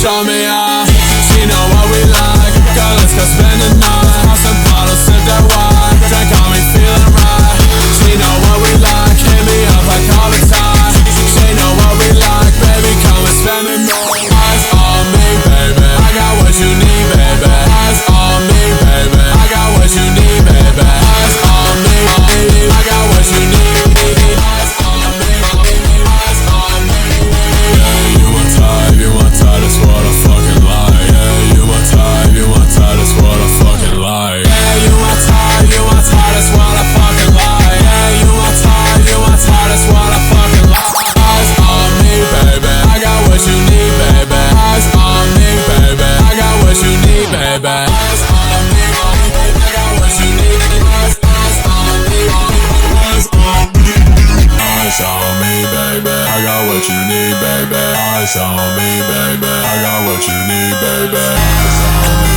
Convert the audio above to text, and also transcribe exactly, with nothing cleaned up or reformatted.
show me out. She know what we like. Girl, let's go spend the night. Have some bottles, sip that wine. Drink on me, feeling right. She know what we like. Hit me up like all the time. She know what we like. Baby, come and spend the night. Eyes on me, baby. I got what you need, baby. Eyes on me, baby. I got what you need, baby. Eyes on me, baby. I got what you need. Eyes on me, eyes on me. Yeah, you want type, you want type, that's what I fucking like. Yeah, you want type, you want type, that's what I fucking like. Yeah, you want type, you want type, that's what I fucking like. Yeah, you want type, you want type, that's what I fucking like. Eyes on me, baby. I got what you need, baby. Eyes on me, baby. I got what you need, baby. Eyes on me, baby. I got what you need. Eyes on me, eyes on me. Eyes on me, baby. I got what you need, baby. Eyes on me, baby. I got what you need, baby. Eyes on me.